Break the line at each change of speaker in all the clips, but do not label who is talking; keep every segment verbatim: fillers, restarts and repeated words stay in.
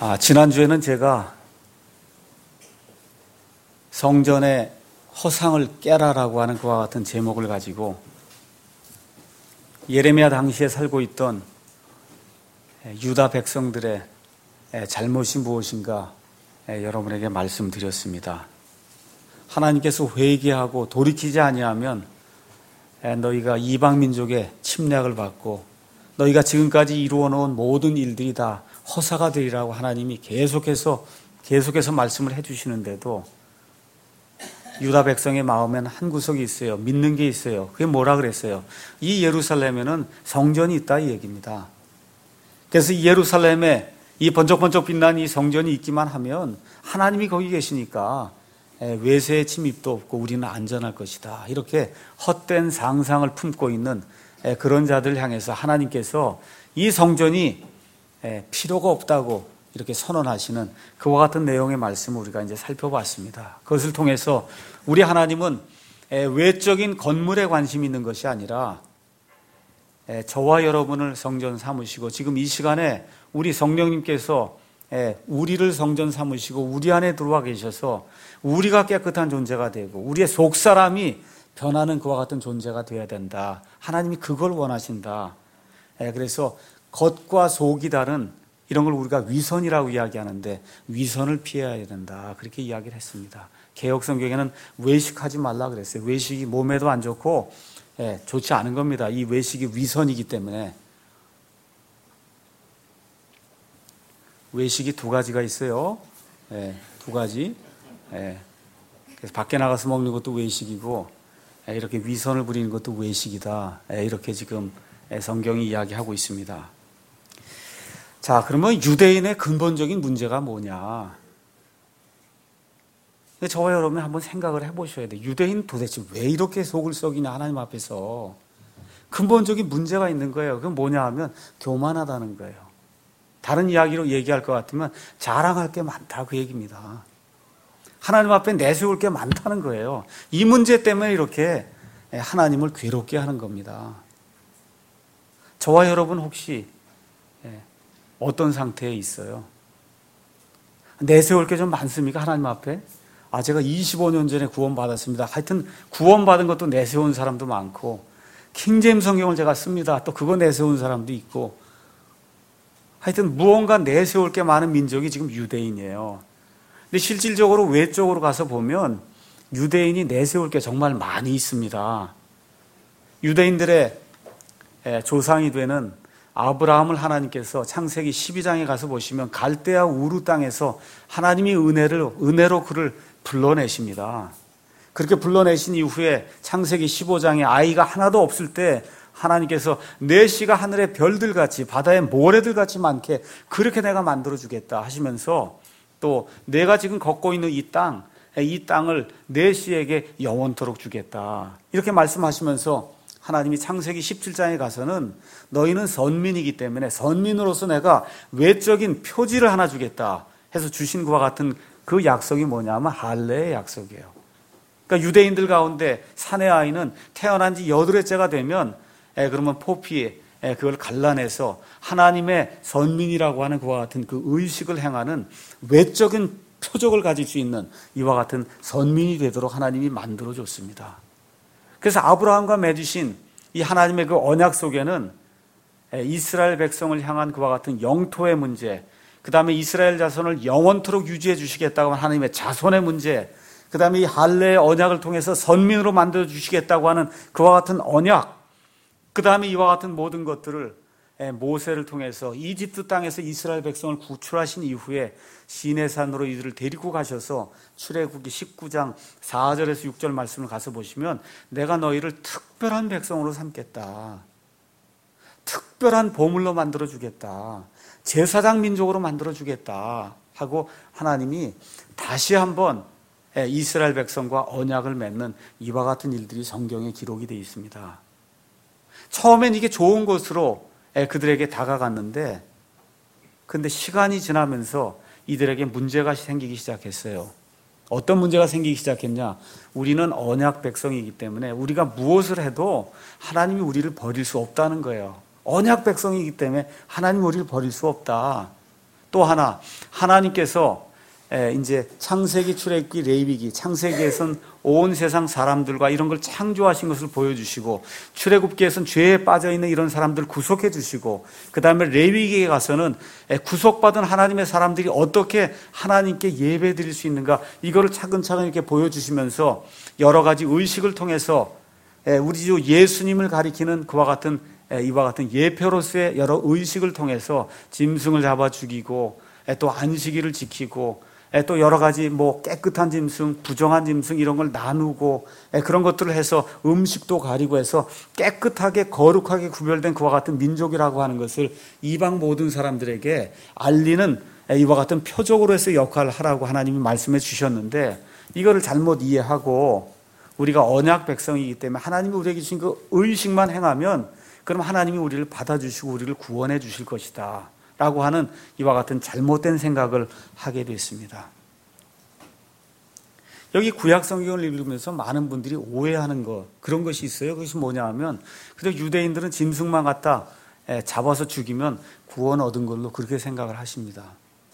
아, 지난주에는 제가 성전의 허상을 깨라라고 하는 그와 같은 제목을 가지고 예레미야 당시에 살고 있던 유다 백성들의 잘못이 무엇인가 여러분에게 말씀드렸습니다. 하나님께서 회개하고 돌이키지 아니하면 너희가 이방 민족의 침략을 받고 너희가 지금까지 이루어 놓은 모든 일들이 다 허사가 되리라고 하나님이 계속해서 계속해서 말씀을 해주시는데도 유다 백성의 마음에는 한 구석이 있어요. 믿는 게 있어요. 그게 뭐라 그랬어요? 이 예루살렘에는 성전이 있다 이 얘기입니다. 그래서 이 예루살렘에 이 번쩍번쩍 빛난 이 성전이 있기만 하면 하나님이 거기 계시니까 외세의 침입도 없고 우리는 안전할 것이다. 이렇게 헛된 상상을 품고 있는 그런 자들 향해서 하나님께서 이 성전이 필요가 없다고 이렇게 선언하시는 그와 같은 내용의 말씀을 우리가 이제 살펴봤습니다. 그것을 통해서 우리 하나님은 외적인 건물에 관심이 있는 것이 아니라 저와 여러분을 성전 삼으시고 지금 이 시간에 우리 성령님께서 우리를 성전 삼으시고 우리 안에 들어와 계셔서 우리가 깨끗한 존재가 되고 우리의 속사람이 변하는 그와 같은 존재가 되어야 된다. 하나님이 그걸 원하신다. 그래서 겉과 속이 다른 이런 걸 우리가 위선이라고 이야기하는데 위선을 피해야 된다. 그렇게 이야기를 했습니다. 개역 성경에는 외식하지 말라 그랬어요. 외식이 몸에도 안 좋고 예, 좋지 않은 겁니다. 이 외식이 위선이기 때문에. 외식이 두 가지가 있어요. 예, 두 가지. 예, 그래서 밖에 나가서 먹는 것도 외식이고 예, 이렇게 위선을 부리는 것도 외식이다. 예, 이렇게 지금 성경이 이야기하고 있습니다. 자, 그러면 유대인의 근본적인 문제가 뭐냐? 저와 여러분이 한번 생각을 해보셔야 돼요. 유대인 도대체 왜 이렇게 속을 썩이냐 하나님 앞에서. 근본적인 문제가 있는 거예요. 그건 뭐냐 하면 교만하다는 거예요. 다른 이야기로 얘기할 것 같으면 자랑할 게 많다 그 얘기입니다. 하나님 앞에 내세울 게 많다는 거예요. 이 문제 때문에 이렇게 하나님을 괴롭게 하는 겁니다. 저와 여러분 혹시 어떤 상태에 있어요? 내세울 게 좀 많습니까? 하나님 앞에? 아, 제가 이십오 년 전에 구원받았습니다. 하여튼 구원받은 것도 내세운 사람도 많고 킹제임스 성경을 제가 씁니다. 또 그거 내세운 사람도 있고 하여튼 무언가 내세울 게 많은 민족이 지금 유대인이에요. 근데 실질적으로 외적으로 가서 보면 유대인이 내세울 게 정말 많이 있습니다. 유대인들의 조상이 되는 아브라함을 하나님께서 창세기 십이 장에 가서 보시면 갈대아 우루 땅에서 하나님이 은혜를, 은혜로 그를 불러내십니다. 그렇게 불러내신 이후에 창세기 십오 장에 아이가 하나도 없을 때 하나님께서 내 씨가 하늘의 별들같이 바다의 모래들같이 많게 그렇게 내가 만들어주겠다 하시면서 또 내가 지금 걷고 있는 이 땅, 이 땅을 내 씨에게 영원토록 주겠다 이렇게 말씀하시면서 하나님이 창세기 십칠 장에 가서는 너희는 선민이기 때문에 선민으로서 내가 외적인 표지를 하나 주겠다 해서 주신 것과 같은 그 약속이 뭐냐면 할례의 약속이에요. 그러니까 유대인들 가운데 사내 아이는 태어난 지 여덟째가 되면 에, 그러면 포피에 에, 그걸 갈라내서 하나님의 선민이라고 하는 그와 같은 그 의식을 행하는 외적인 표적을 가질 수 있는 이와 같은 선민이 되도록 하나님이 만들어줬습니다. 그래서 아브라함과 맺으신 이 하나님의 그 언약 속에는 이스라엘 백성을 향한 그와 같은 영토의 문제, 그 다음에 이스라엘 자손을 영원토록 유지해 주시겠다고 하는 하나님의 자손의 문제, 그 다음에 이 할례의 언약을 통해서 선민으로 만들어 주시겠다고 하는 그와 같은 언약, 그 다음에 이와 같은 모든 것들을 모세를 통해서 이집트 땅에서 이스라엘 백성을 구출하신 이후에 시내산으로 이들을 데리고 가셔서 출애굽기 십구 장 사 절에서 육 절 말씀을 가서 보시면 내가 너희를 특별한 백성으로 삼겠다. 특별한 보물로 만들어주겠다. 제사장 민족으로 만들어주겠다 하고 하나님이 다시 한번 이스라엘 백성과 언약을 맺는 이와 같은 일들이 성경에 기록이 되어 있습니다. 처음엔 이게 좋은 것으로 그들에게 다가갔는데 근데 시간이 지나면서 이들에게 문제가 생기기 시작했어요. 어떤 문제가 생기기 시작했냐? 우리는 언약 백성이기 때문에 우리가 무엇을 해도 하나님이 우리를 버릴 수 없다는 거예요. 언약 백성이기 때문에 하나님이 우리를 버릴 수 없다. 또 하나, 하나님께서 이제 창세기, 출애굽기, 레위기, 창세기에서는 온 세상 사람들과 이런 걸 창조하신 것을 보여주시고, 출애굽기에서는 죄에 빠져있는 이런 사람들을 구속해 주시고, 그 다음에 레위기에 가서는 구속받은 하나님의 사람들이 어떻게 하나님께 예배 드릴 수 있는가, 이거를 차근차근 이렇게 보여주시면서 여러 가지 의식을 통해서 우리 주 예수님을 가리키는 그와 같은 이와 같은 예표로서의 여러 의식을 통해서 짐승을 잡아 죽이고, 또 안식일을 지키고, 또 여러 가지 뭐 깨끗한 짐승, 부정한 짐승 이런 걸 나누고 그런 것들을 해서 음식도 가리고 해서 깨끗하게 거룩하게 구별된 그와 같은 민족이라고 하는 것을 이방 모든 사람들에게 알리는 이와 같은 표적으로 해서 역할을 하라고 하나님이 말씀해 주셨는데, 이거를 잘못 이해하고 우리가 언약 백성이기 때문에 하나님이 우리에게 주신 그 의식만 행하면 그럼 하나님이 우리를 받아주시고 우리를 구원해 주실 것이다 라고 하는 이와 같은 잘못된 생각을 하게 됐습니다. 여기 구약 성경을 읽으면서 많은 분들이 오해하는 것, 그런 것이 있어요. 그것이 뭐냐 하면, 그냥 유대인들은 짐승만 갖다 잡아서 죽이면 구원 얻은 걸로 그렇게 생각을 하십니다.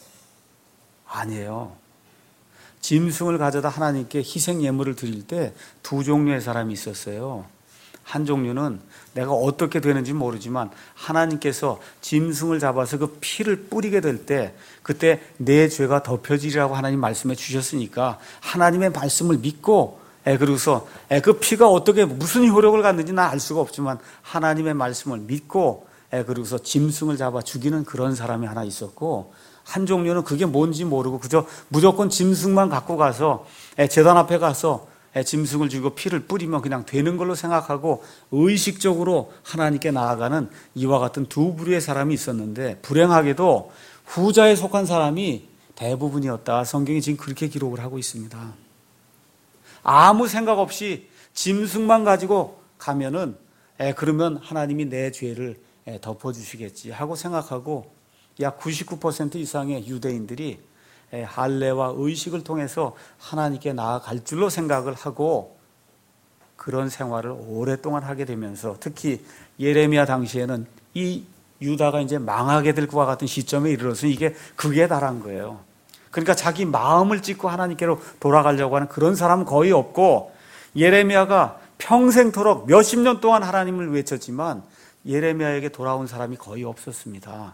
아니에요. 짐승을 가져다 하나님께 희생 예물을 드릴 때 두 종류의 사람이 있었어요. 한 종류는 내가 어떻게 되는지 모르지만 하나님께서 짐승을 잡아서 그 피를 뿌리게 될 때 그때 내 죄가 덮여지리라고 하나님 말씀해 주셨으니까 하나님의 말씀을 믿고, 그러고서 그 피가 어떻게 무슨 효력을 갖는지 난 알 수가 없지만 하나님의 말씀을 믿고, 그러고서 짐승을 잡아 죽이는 그런 사람이 하나 있었고, 한 종류는 그게 뭔지 모르고 그저 무조건 짐승만 갖고 가서 제단 앞에 가서 짐승을 죽이고 피를 뿌리면 그냥 되는 걸로 생각하고 의식적으로 하나님께 나아가는 이와 같은 두 부류의 사람이 있었는데, 불행하게도 후자에 속한 사람이 대부분이었다. 성경이 지금 그렇게 기록을 하고 있습니다. 아무 생각 없이 짐승만 가지고 가면은 그러면 하나님이 내 죄를 덮어주시겠지 하고 생각하고, 약 구십구 퍼센트 이상의 유대인들이 할례와 의식을 통해서 하나님께 나아갈 줄로 생각을 하고 그런 생활을 오랫동안 하게 되면서, 특히 예레미야 당시에는 이 유다가 이제 망하게 될 것과 같은 시점에 이르러서 이게 극에 달한 거예요. 그러니까 자기 마음을 찢고 하나님께로 돌아가려고 하는 그런 사람은 거의 없고, 예레미야가 평생토록 몇십 년 동안 하나님을 외쳤지만 예레미야에게 돌아온 사람이 거의 없었습니다.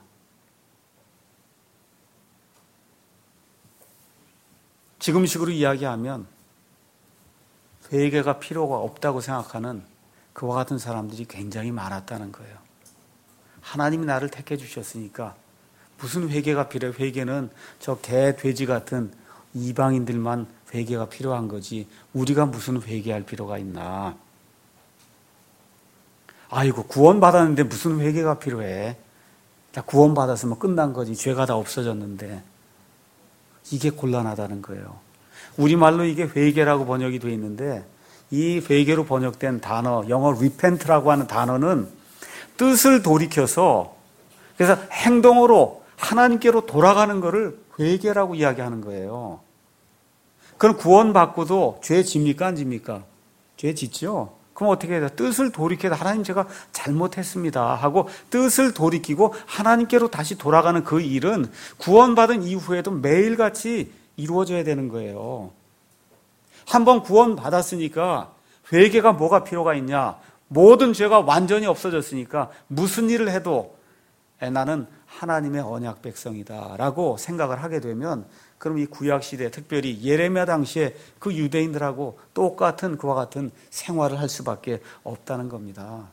지금식으로 이야기하면 회개가 필요가 없다고 생각하는 그와 같은 사람들이 굉장히 많았다는 거예요. 하나님이 나를 택해 주셨으니까 무슨 회개가 필요해? 회개는 저 개, 돼지 같은 이방인들만 회개가 필요한 거지 우리가 무슨 회개할 필요가 있나? 아이고, 구원받았는데 무슨 회개가 필요해? 다 구원받았으면 끝난 거지. 죄가 다 없어졌는데. 이게 곤란하다는 거예요. 우리말로 이게 회개라고 번역이 되어 있는데, 이 회개로 번역된 단어, 영어 repent라고 하는 단어는 뜻을 돌이켜서, 그래서 행동으로 하나님께로 돌아가는 것을 회개라고 이야기하는 거예요. 그럼 구원받고도 죄 집니까 안 집니까? 죄 짓죠. 그럼 어떻게 해야 돼요? 뜻을 돌이켜서 하나님 제가 잘못했습니다 하고 뜻을 돌이키고 하나님께로 다시 돌아가는 그 일은 구원받은 이후에도 매일같이 이루어져야 되는 거예요. 한번 구원받았으니까 회개가 뭐가 필요가 있냐? 모든 죄가 완전히 없어졌으니까 무슨 일을 해도 나는 하나님의 언약 백성이다 라고 생각을 하게 되면, 그럼 이 구약시대, 특별히 예레미야 당시에 그 유대인들하고 똑같은 그와 같은 생활을 할 수밖에 없다는 겁니다.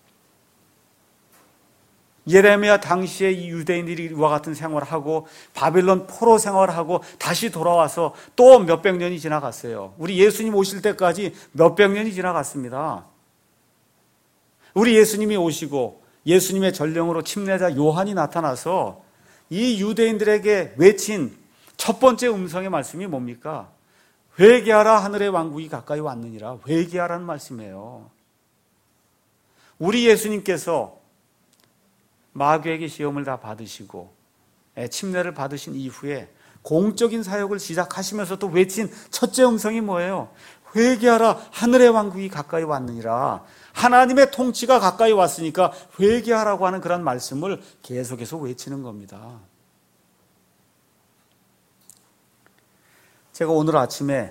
예레미야 당시에 이 유대인들이 이와 같은 생활을 하고 바빌론 포로 생활을 하고 다시 돌아와서 또 몇백 년이 지나갔어요. 우리 예수님 오실 때까지 몇백 년이 지나갔습니다. 우리 예수님이 오시고 예수님의 전령으로 침례자 요한이 나타나서 이 유대인들에게 외친 첫 번째 음성의 말씀이 뭡니까? 회개하라, 하늘의 왕국이 가까이 왔느니라. 회개하라는 말씀이에요. 우리 예수님께서 마귀에게 시험을 다 받으시고 침례를 받으신 이후에 공적인 사역을 시작하시면서 또 외친 첫째 음성이 뭐예요? 회개하라, 하늘의 왕국이 가까이 왔느니라. 하나님의 통치가 가까이 왔으니까 회개하라고 하는 그런 말씀을 계속해서 외치는 겁니다. 제가 오늘 아침에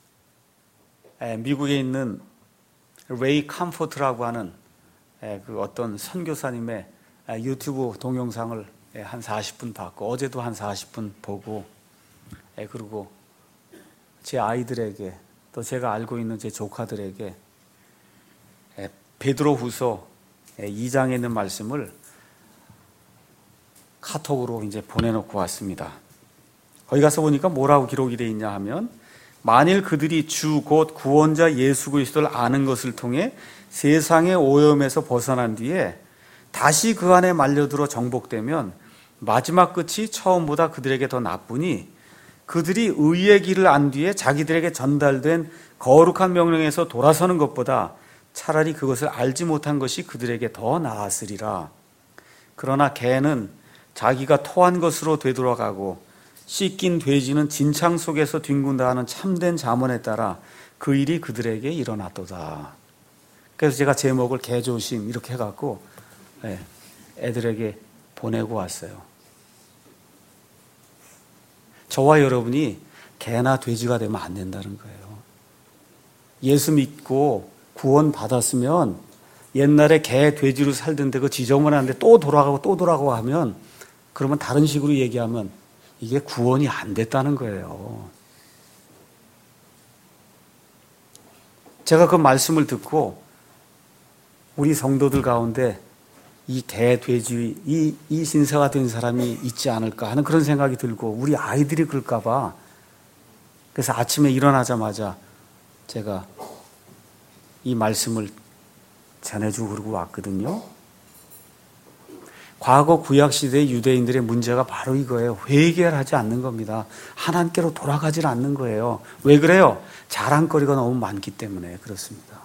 미국에 있는 레이 컴포트라고 하는 그 어떤 선교사님의 유튜브 동영상을 한 사십 분 봤고, 어제도 한 사십 분 보고, 그리고 제 아이들에게, 또 제가 알고 있는 제 조카들에게 베드로후서 이 장에 있는 말씀을 카톡으로 이제 보내놓고 왔습니다. 거기 가서 보니까 뭐라고 기록이 되어 있냐 하면, 만일 그들이 주 곧 구원자 예수 그리스도를 아는 것을 통해 세상의 오염에서 벗어난 뒤에 다시 그 안에 말려들어 정복되면 마지막 끝이 처음보다 그들에게 더 나쁘니, 그들이 의의 길을 안 뒤에 자기들에게 전달된 거룩한 명령에서 돌아서는 것보다 차라리 그것을 알지 못한 것이 그들에게 더 나았으리라. 그러나 개는 자기가 토한 것으로 되돌아가고 씻긴 돼지는 진창 속에서 뒹군다 하는 참된 잠언에 따라 그 일이 그들에게 일어났도다. 그래서 제가 제목을 개조심 이렇게 해갖고 애들에게 보내고 왔어요. 저와 여러분이 개나 돼지가 되면 안 된다는 거예요. 예수 믿고 구원 받았으면 옛날에 개, 돼지로 살던데 그 지저분한데 또 돌아가고 또 돌아가고 하면, 그러면 다른 식으로 얘기하면 이게 구원이 안 됐다는 거예요. 제가 그 말씀을 듣고 우리 성도들 가운데 이 개, 돼지, 이, 이 신사가 된 사람이 있지 않을까 하는 그런 생각이 들고, 우리 아이들이 그럴까 봐. 그래서 아침에 일어나자마자 제가 이 말씀을 전해주고 그러고 왔거든요. 과거 구약시대의 유대인들의 문제가 바로 이거예요. 회개를 하지 않는 겁니다. 하나님께로 돌아가질 않는 거예요. 왜 그래요? 자랑거리가 너무 많기 때문에 그렇습니다.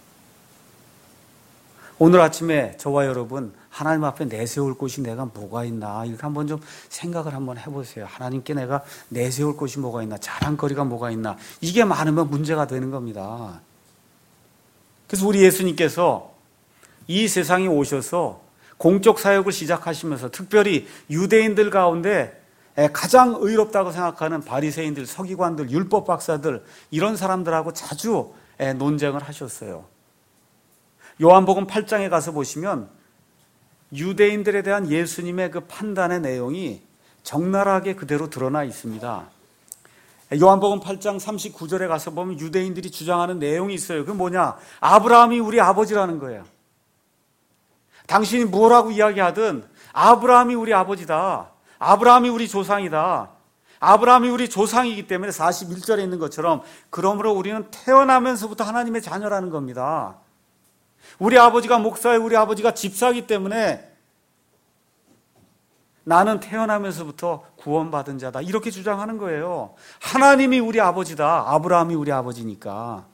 오늘 아침에 저와 여러분, 하나님 앞에 내세울 곳이 내가 뭐가 있나, 이렇게 한번 좀 생각을 한번 해보세요. 하나님께 내가 내세울 곳이 뭐가 있나, 자랑거리가 뭐가 있나. 이게 많으면 문제가 되는 겁니다. 그래서 우리 예수님께서 이 세상에 오셔서 공적 사역을 시작하시면서 특별히 유대인들 가운데 가장 의롭다고 생각하는 바리새인들, 서기관들, 율법 박사들, 이런 사람들하고 자주 논쟁을 하셨어요. 요한복음 팔 장에 가서 보시면 유대인들에 대한 예수님의 그 판단의 내용이 적나라하게 그대로 드러나 있습니다. 요한복음 팔 장 삼십구 절에 가서 보면 유대인들이 주장하는 내용이 있어요. 그게 뭐냐? 아브라함이 우리 아버지라는 거예요. 당신이 뭐라고 이야기하든 아브라함이 우리 아버지다. 아브라함이 우리 조상이다. 아브라함이 우리 조상이기 때문에 사십일 절에 있는 것처럼, 그러므로 우리는 태어나면서부터 하나님의 자녀라는 겁니다. 우리 아버지가 목사예요. 우리 아버지가 집사이기 때문에 나는 태어나면서부터 구원받은 자다. 이렇게 주장하는 거예요. 하나님이 우리 아버지다. 아브라함이 우리 아버지니까.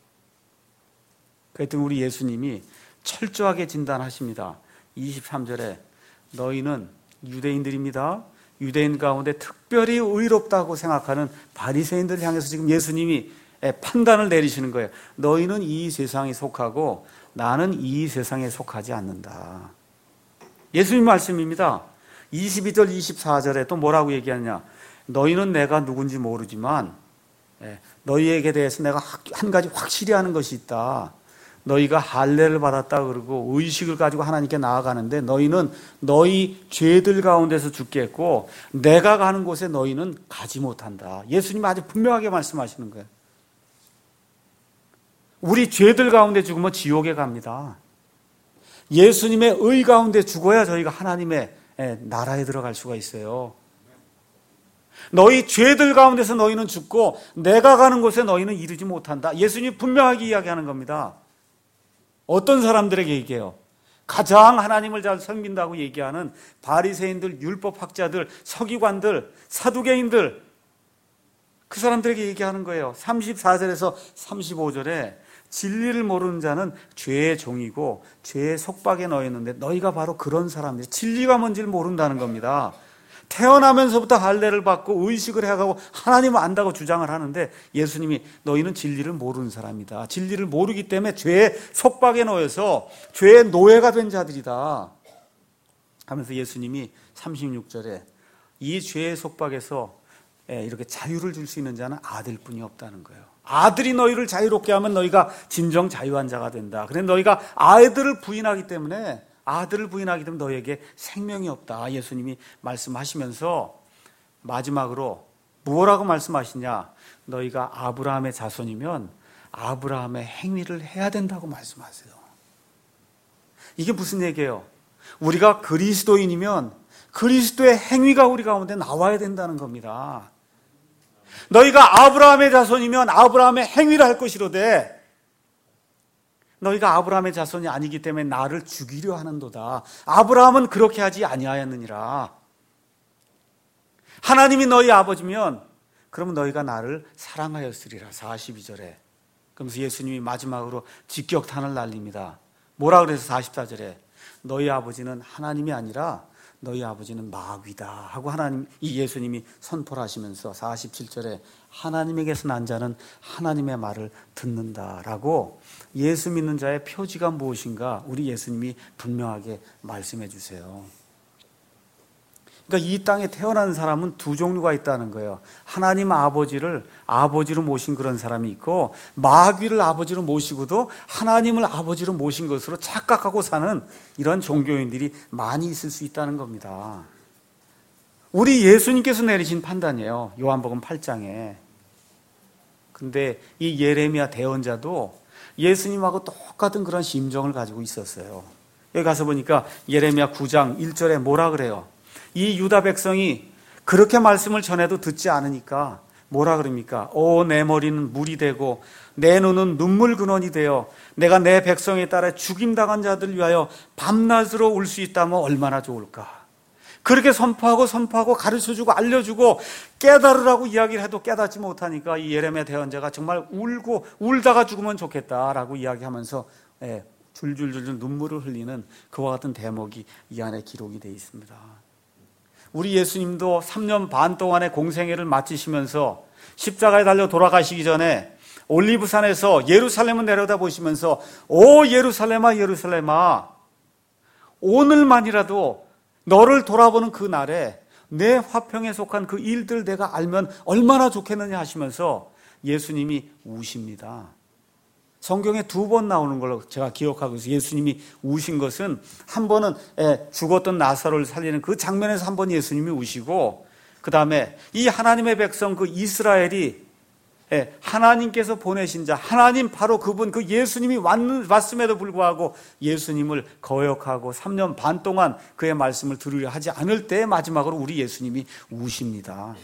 그랬더니 우리 예수님이 철저하게 진단하십니다. 이십삼 절에 너희는 유대인들입니다. 유대인 가운데 특별히 의롭다고 생각하는 바리새인들을 향해서 지금 예수님이 판단을 내리시는 거예요. 너희는 이 세상에 속하고 나는 이 세상에 속하지 않는다. 예수님 말씀입니다. 이십이 절 이십사 절에 또 뭐라고 얘기하느냐. 너희는 내가 누군지 모르지만 너희에게 대해서 내가 한 가지 확실히 하는 것이 있다. 너희가 할례를 받았다 그러고 의식을 가지고 하나님께 나아가는데 너희는 너희 죄들 가운데서 죽겠고 내가 가는 곳에 너희는 가지 못한다. 예수님 아주 분명하게 말씀하시는 거예요. 우리 죄들 가운데 죽으면 지옥에 갑니다. 예수님의 의 가운데 죽어야 저희가 하나님의 나라에 들어갈 수가 있어요. 너희 죄들 가운데서 너희는 죽고 내가 가는 곳에 너희는 이르지 못한다. 예수님이 분명하게 이야기하는 겁니다. 어떤 사람들에게 얘기해요? 가장 하나님을 잘 섬긴다고 얘기하는 바리새인들, 율법학자들, 서기관들, 사두개인들, 그 사람들에게 얘기하는 거예요. 삼십사 절에서 삼십오 절에 진리를 모르는 자는 죄의 종이고 죄의 속박에 넣였는데 너희가 바로 그런 사람들이 진리가 뭔지를 모른다는 겁니다. 태어나면서부터 할례를 받고 의식을 해가고 하나님을 안다고 주장을 하는데 예수님이 너희는 진리를 모르는 사람이다. 진리를 모르기 때문에 죄의 속박에 놓여서 죄의 노예가 된 자들이다 하면서 예수님이 삼십육 절에 이 죄의 속박에서 이렇게 자유를 줄 수 있는 자는 아들뿐이 없다는 거예요. 아들이 너희를 자유롭게 하면 너희가 진정 자유한 자가 된다. 그런데 너희가 아들을 부인하기 때문에 아들을 부인하기 때문에 너희에게 생명이 없다. 예수님이 말씀하시면서 마지막으로 뭐라고 말씀하시냐? 너희가 아브라함의 자손이면 아브라함의 행위를 해야 된다고 말씀하세요. 이게 무슨 얘기예요? 우리가 그리스도인이면 그리스도의 행위가 우리 가운데 나와야 된다는 겁니다. 너희가 아브라함의 자손이면 아브라함의 행위를 할 것이로되 너희가 아브라함의 자손이 아니기 때문에 나를 죽이려 하는도다. 아브라함은 그렇게 하지 아니하였느니라. 하나님이 너희 아버지면 그러면 너희가 나를 사랑하였으리라. 사십이 절에. 그러면서 예수님이 마지막으로 직격탄을 날립니다. 뭐라 그래서 사십사 절에 너희 아버지는 하나님이 아니라 너희 아버지는 마귀다 하고 하나님, 이 예수님이 선포를 하시면서 사십칠 절에 하나님에게서 난 자는 하나님의 말을 듣는다라고 예수 믿는 자의 표지가 무엇인가 우리 예수님이 분명하게 말씀해 주세요. 그러니까 이 땅에 태어난 사람은 두 종류가 있다는 거예요. 하나님 아버지를 아버지로 모신 그런 사람이 있고 마귀를 아버지로 모시고도 하나님을 아버지로 모신 것으로 착각하고 사는 이런 종교인들이 많이 있을 수 있다는 겁니다. 우리 예수님께서 내리신 판단이에요. 요한복음 팔 장에. 근데 이 예레미야 대언자도 예수님하고 똑같은 그런 심정을 가지고 있었어요. 여기 가서 보니까 예레미야 구 장 일 절에 뭐라 그래요? 이 유다 백성이 그렇게 말씀을 전해도 듣지 않으니까 뭐라 그럽니까? 오, 내 머리는 물이 되고 내 눈은 눈물 근원이 되어 내가 내 백성에 따라 죽임당한 자들을 위하여 밤낮으로 울 수 있다면 얼마나 좋을까? 그렇게 선포하고 선포하고 가르쳐주고 알려주고 깨달으라고 이야기를 해도 깨닫지 못하니까 이 예레미야 대언자가 정말 울고 울다가 죽으면 좋겠다라고 이야기하면서 예, 줄줄줄줄 눈물을 흘리는 그와 같은 대목이 이 안에 기록이 되어 있습니다. 우리 예수님도 삼 년 반 동안의 공생애를 마치시면서 십자가에 달려 돌아가시기 전에 올리브산에서 예루살렘을 내려다 보시면서 오 예루살렘아 예루살렘아 오늘만이라도 너를 돌아보는 그 날에 내 화평에 속한 그 일들 내가 알면 얼마나 좋겠느냐 하시면서 예수님이 우십니다. 성경에 두 번 나오는 걸로 제가 기억하고 있어요. 예수님이 우신 것은 한 번은 죽었던 나사로를 살리는 그 장면에서 한 번 예수님이 우시고 그 다음에 이 하나님의 백성 그 이스라엘이 하나님께서 보내신 자 하나님 바로 그분 그 예수님이 왔음에도 불구하고 예수님을 거역하고 삼 년 반 동안 그의 말씀을 들으려 하지 않을 때 마지막으로 우리 예수님이 우십니다.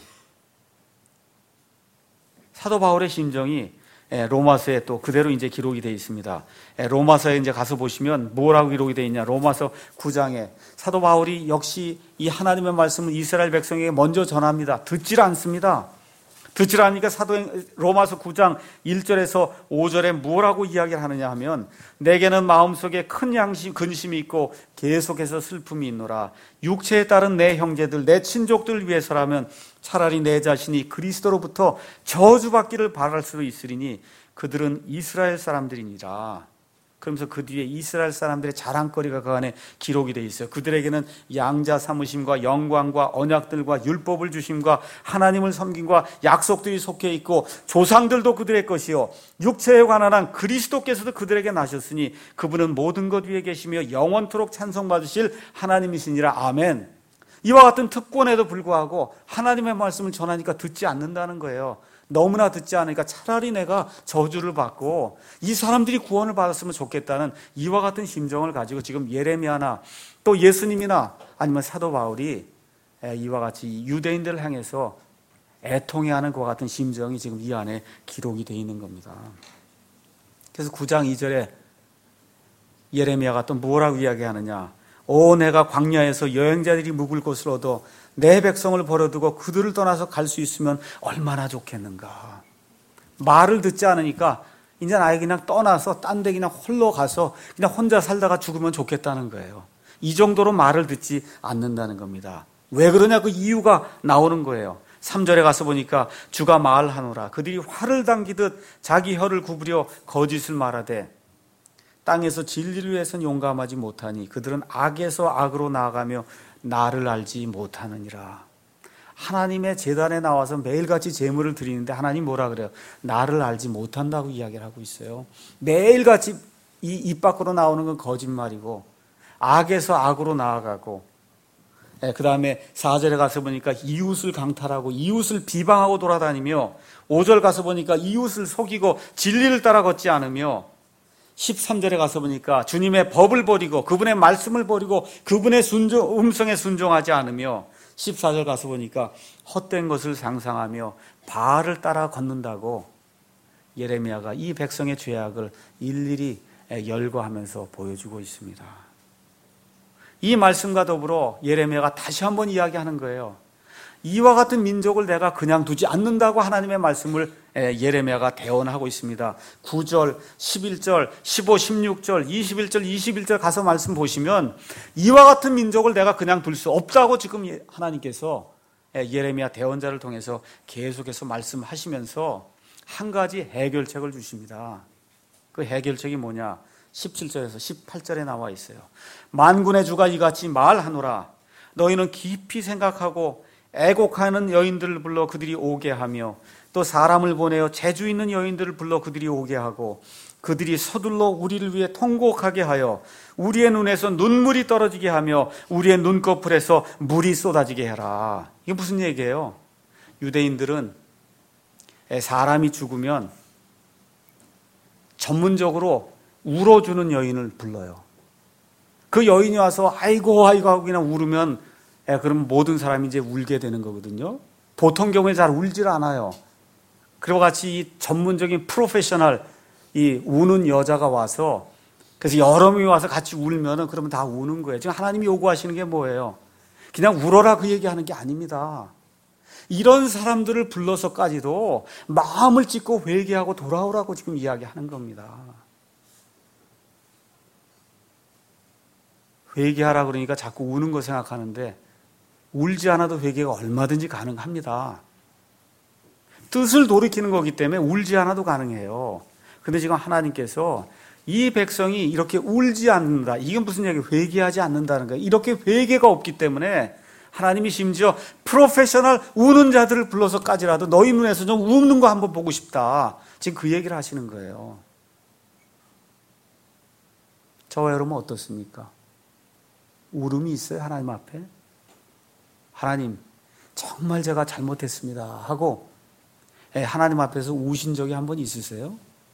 사도 바울의 심정이 로마서에 또 그대로 이제 기록이 되어 있습니다. 로마서에 이제 가서 보시면 뭐라고 기록이 되어 있냐? 로마서 구 장에 사도 바울이 역시 이 하나님의 말씀을 이스라엘 백성에게 먼저 전합니다. 듣질 않습니다. 듣질 않으니까 사도 로마서 구 장 일 절에서 오 절에 뭐라고 이야기를 하느냐 하면 내게는 마음속에 큰 양심, 근심이 있고 계속해서 슬픔이 있노라. 육체에 따른 내 형제들, 내 친족들을 위해서라면 차라리 내 자신이 그리스도로부터 저주받기를 바랄 수도 있으리니 그들은 이스라엘 사람들이니라. 그러면서 그 뒤에 이스라엘 사람들의 자랑거리가 그 안에 기록이 되어 있어요. 그들에게는 양자 삼으심과 영광과 언약들과 율법을 주심과 하나님을 섬김과 약속들이 속해 있고 조상들도 그들의 것이요 육체에 관한 한 그리스도께서도 그들에게 나셨으니 그분은 모든 것 위에 계시며 영원토록 찬송받으실 하나님이시니라. 아멘. 이와 같은 특권에도 불구하고 하나님의 말씀을 전하니까 듣지 않는다는 거예요. 너무나 듣지 않으니까 차라리 내가 저주를 받고 이 사람들이 구원을 받았으면 좋겠다는 이와 같은 심정을 가지고 지금 예레미야나 또 예수님이나 아니면 사도 바울이 이와 같이 유대인들을 향해서 애통해하는 그와 같은 심정이 지금 이 안에 기록이 되어 있는 겁니다. 그래서 구 장 이 절에 예레미야가 또 뭐라고 이야기하느냐? 오 내가 광야에서 여행자들이 묵을 곳을 얻어 내 백성을 버려두고 그들을 떠나서 갈 수 있으면 얼마나 좋겠는가. 말을 듣지 않으니까 이제 나에 그냥 떠나서 딴 데 그냥 홀로 가서 그냥 혼자 살다가 죽으면 좋겠다는 거예요. 이 정도로 말을 듣지 않는다는 겁니다. 왜 그러냐 그 이유가 나오는 거예요. 삼 절에 가서 보니까 주가 말하노라. 그들이 활을 당기듯 자기 혀를 구부려 거짓을 말하되 땅에서 진리를 위해서는 용감하지 못하니 그들은 악에서 악으로 나아가며 나를 알지 못하느니라. 하나님의 제단에 나와서 매일같이 제물을 드리는데 하나님 뭐라 그래요? 나를 알지 못한다고 이야기를 하고 있어요. 매일같이 이 입 밖으로 나오는 건 거짓말이고 악에서 악으로 나아가고, 예, 그 다음에 사 절에 가서 보니까 이웃을 강탈하고 이웃을 비방하고 돌아다니며, 오 절 가서 보니까 이웃을 속이고 진리를 따라 걷지 않으며, 십삼 절에 가서 보니까 주님의 법을 버리고 그분의 말씀을 버리고 그분의 순종, 음성에 순종하지 않으며, 십사 절 가서 보니까 헛된 것을 상상하며 바알을 따라 걷는다고 예레미야가 이 백성의 죄악을 일일이 열거하면서 보여주고 있습니다. 이 말씀과 더불어 예레미야가 다시 한번 이야기하는 거예요. 이와 같은 민족을 내가 그냥 두지 않는다고 하나님의 말씀을 예레미야가 대언하고 있습니다. 구 절, 십일 절, 십오, 십육 절, 이십일 절, 이십일 절 가서 말씀 보시면 이와 같은 민족을 내가 그냥 둘 수 없다고 지금 하나님께서 예레미야 대언자를 통해서 계속해서 말씀하시면서 한 가지 해결책을 주십니다. 그 해결책이 뭐냐? 십칠 절에서 십팔 절에 나와 있어요. 만군의 주가 이같이 말하노라. 너희는 깊이 생각하고 애곡하는 여인들을 불러 그들이 오게 하며, 또 사람을 보내어 재주 있는 여인들을 불러 그들이 오게 하고, 그들이 서둘러 우리를 위해 통곡하게 하여 우리의 눈에서 눈물이 떨어지게 하며 우리의 눈꺼풀에서 물이 쏟아지게 해라. 이게 무슨 얘기예요? 유대인들은 사람이 죽으면 전문적으로 울어주는 여인을 불러요. 그 여인이 와서 아이고 아이고 하고 그냥 울으면, 예, 그럼 모든 사람이 이제 울게 되는 거거든요. 보통 경우에 잘 울질 않아요. 그리고 같이 이 전문적인 프로페셔널, 이 우는 여자가 와서, 그래서 여러 명이 와서 같이 울면은 그러면 다 우는 거예요. 지금 하나님이 요구하시는 게 뭐예요? 그냥 울어라 그 얘기하는 게 아닙니다. 이런 사람들을 불러서까지도 마음을 찢고 회개하고 돌아오라고 지금 이야기하는 겁니다. 회개하라 그러니까 자꾸 우는 거 생각하는데, 울지 않아도 회개가 얼마든지 가능합니다. 뜻을 돌이키는 거기 때문에 울지 않아도 가능해요. 근데 지금 하나님께서 이 백성이 이렇게 울지 않는다. 이게 무슨 얘기예요? 회개하지 않는다는 거예요. 이렇게 회개가 없기 때문에 하나님이 심지어 프로페셔널 우는 자들을 불러서까지라도 너희 눈에서 좀 우는 거 한번 보고 싶다. 지금 그 얘기를 하시는 거예요. 저와 여러분 어떻습니까? 울음이 있어요, 하나님 앞에? 하나님, 정말 제가 잘못했습니다 하고 하나님 앞에서 우신 적이 한 번 있으세요?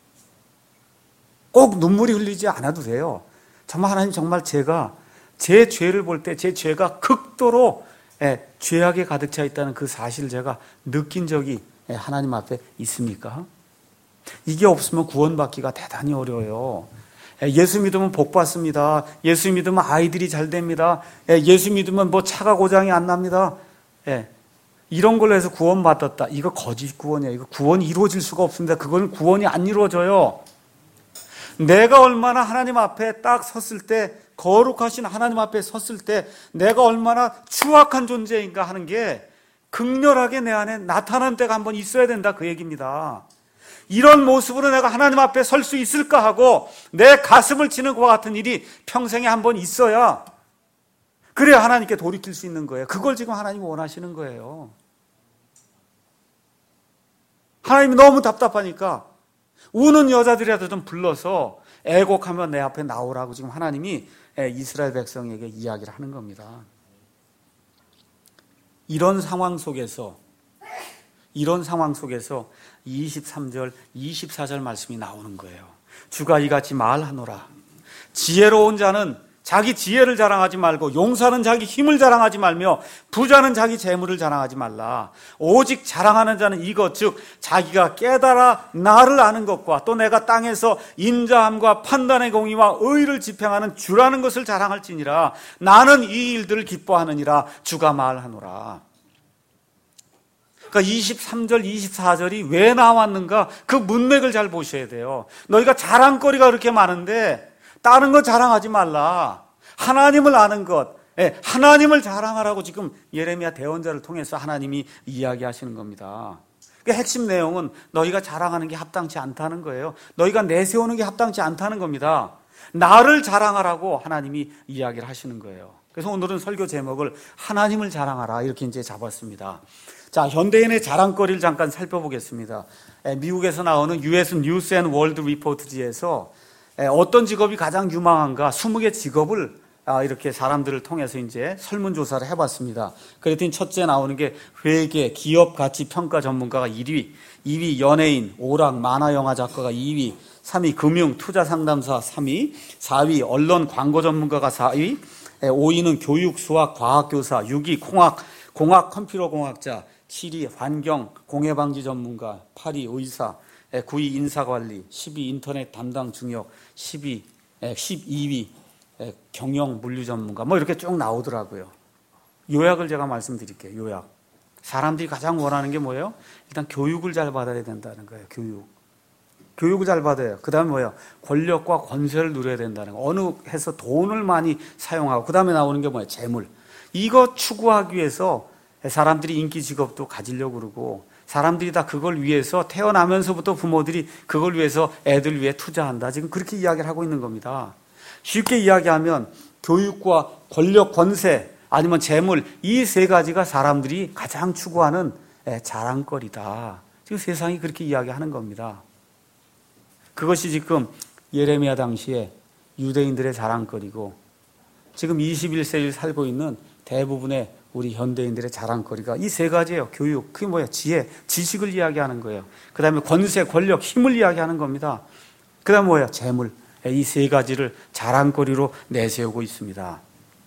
꼭 눈물이 흘리지 않아도 돼요. 정말 하나님, 정말 제가 제 죄를 볼 때 제 죄가 극도로 죄악에 가득 차 있다는 그 사실을 제가 느낀 적이 하나님 앞에 있습니까? 이게 없으면 구원받기가 대단히 어려워요. 예수 믿으면 복 받습니다. 예수 믿으면 아이들이 잘 됩니다. 예수 믿으면 뭐 차가 고장이 안 납니다. 이런 걸로 해서 구원받았다. 이거 거짓 구원이에요. 이거 구원이 이루어질 수가 없습니다. 그건 구원이 안 이루어져요. 내가 얼마나 하나님 앞에 딱 섰을 때, 거룩하신 하나님 앞에 섰을 때 내가 얼마나 추악한 존재인가 하는 게 극렬하게 내 안에 나타난 때가 한번 있어야 된다, 그 얘기입니다. 이런 모습으로 내가 하나님 앞에 설 수 있을까 하고 내 가슴을 치는 것과 같은 일이 평생에 한번 있어야, 그래야 하나님께 돌이킬 수 있는 거예요. 그걸 지금 하나님이 원하시는 거예요. 하나님이 너무 답답하니까 우는 여자들이라도 좀 불러서 애곡하며 내 앞에 나오라고 지금 하나님이 이스라엘 백성에게 이야기를 하는 겁니다. 이런 상황 속에서 이런 상황 속에서 이십삼 절, 이십사 절 말씀이 나오는 거예요. 주가 이같이 말하노라. 지혜로운 자는 자기 지혜를 자랑하지 말고, 용사는 자기 힘을 자랑하지 말며, 부자는 자기 재물을 자랑하지 말라. 오직 자랑하는 자는 이것, 즉 자기가 깨달아 나를 아는 것과 또 내가 땅에서 인자함과 판단의 공의와 의를 집행하는 주라는 것을 자랑할지니라. 나는 이 일들을 기뻐하느니라. 주가 말하노라. 그러니까 이십삼 절, 이십사 절이 왜 나왔는가? 그 문맥을 잘 보셔야 돼요. 너희가 자랑거리가 그렇게 많은데 다른 거 자랑하지 말라. 하나님을 아는 것, 하나님을 자랑하라고 지금 예레미야 대언자를 통해서 하나님이 이야기하시는 겁니다. 그 핵심 내용은 너희가 자랑하는 게 합당치 않다는 거예요. 너희가 내세우는 게 합당치 않다는 겁니다. 나를 자랑하라고 하나님이 이야기를 하시는 거예요. 그래서 오늘은 설교 제목을 하나님을 자랑하라 이렇게 이제 잡았습니다. 자, 현대인의 자랑거리를 잠깐 살펴보겠습니다. 미국에서 나오는 유에스 뉴스 앤 월드 리포트지에서 어떤 직업이 가장 유망한가 이십 개 직업을 이렇게 사람들을 통해서 이제 설문조사를 해봤습니다. 그랬더니 첫째 나오는 게 회계, 기업 가치 평가 전문가가 일 위, 이 위 연예인, 오락, 만화, 영화 작가가 이 위, 삼 위 금융, 투자 상담사 삼 위, 사 위 언론 광고 전문가가 사 위, 오 위는 교육, 수학, 과학 교사, 육 위 공학, 공학 컴퓨터 공학자, 칠 위 환경, 공해 방지 전문가, 팔 위 의사, 구 위 인사관리, 십 위 인터넷 담당 중역, 십 위, 십이 위 경영 물류 전문가, 뭐 이렇게 쭉 나오더라고요. 요약을 제가 말씀드릴게요. 요약. 사람들이 가장 원하는 게 뭐예요? 일단 교육을 잘 받아야 된다는 거예요. 교육. 교육을 잘 받아요. 그 다음에 뭐예요? 권력과 권세를 누려야 된다는 거. 어느 해서 돈을 많이 사용하고, 그 다음에 나오는 게 뭐예요? 재물. 이거 추구하기 위해서 사람들이 인기 직업도 가지려고 그러고, 사람들이 다 그걸 위해서 태어나면서부터 부모들이 그걸 위해서 애들 위해 투자한다. 지금 그렇게 이야기를 하고 있는 겁니다. 쉽게 이야기하면 교육과 권력, 권세 아니면 재물, 이 세 가지가 사람들이 가장 추구하는 자랑거리다. 지금 세상이 그렇게 이야기하는 겁니다. 그것이 지금 예레미야 당시에 유대인들의 자랑거리고 지금 이십일 세기를 살고 있는 대부분의 우리 현대인들의 자랑거리가 이 세 가지예요. 교육, 그게 뭐예요? 지혜, 지식을 이야기하는 거예요. 그 다음에 권세, 권력, 힘을 이야기하는 겁니다. 그 다음에 뭐예요? 재물. 이 세 가지를 자랑거리로 내세우고 있습니다.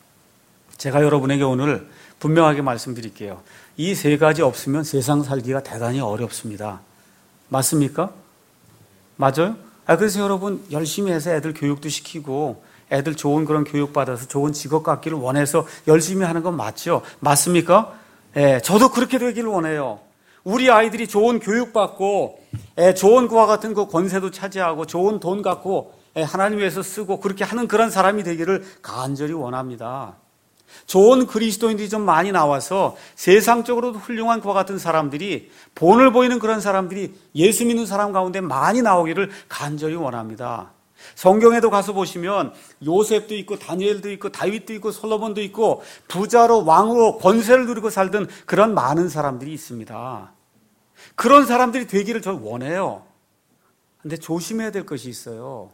제가 여러분에게 오늘 분명하게 말씀드릴게요. 이 세 가지 없으면 세상 살기가 대단히 어렵습니다. 맞습니까? 맞아요? 아, 그래서 여러분 열심히 해서 애들 교육도 시키고 애들 좋은 그런 교육 받아서 좋은 직업 갖기를 원해서 열심히 하는 건 맞죠? 맞습니까? 예, 저도 그렇게 되기를 원해요. 우리 아이들이 좋은 교육 받고 예, 좋은 그와 같은 그 권세도 차지하고 좋은 돈 갖고 하나님 위해서 쓰고 그렇게 하는 그런 사람이 되기를 간절히 원합니다. 좋은 그리스도인들이 좀 많이 나와서 세상적으로도 훌륭한 그와 같은 사람들이 본을 보이는 그런 사람들이 예수 믿는 사람 가운데 많이 나오기를 간절히 원합니다. 성경에도 가서 보시면 요셉도 있고 다니엘도 있고 다윗도 있고 솔로몬도 있고 부자로 왕으로 권세를 누리고 살던 그런 많은 사람들이 있습니다. 그런 사람들이 되기를 저 원해요. 근데 조심해야 될 것이 있어요.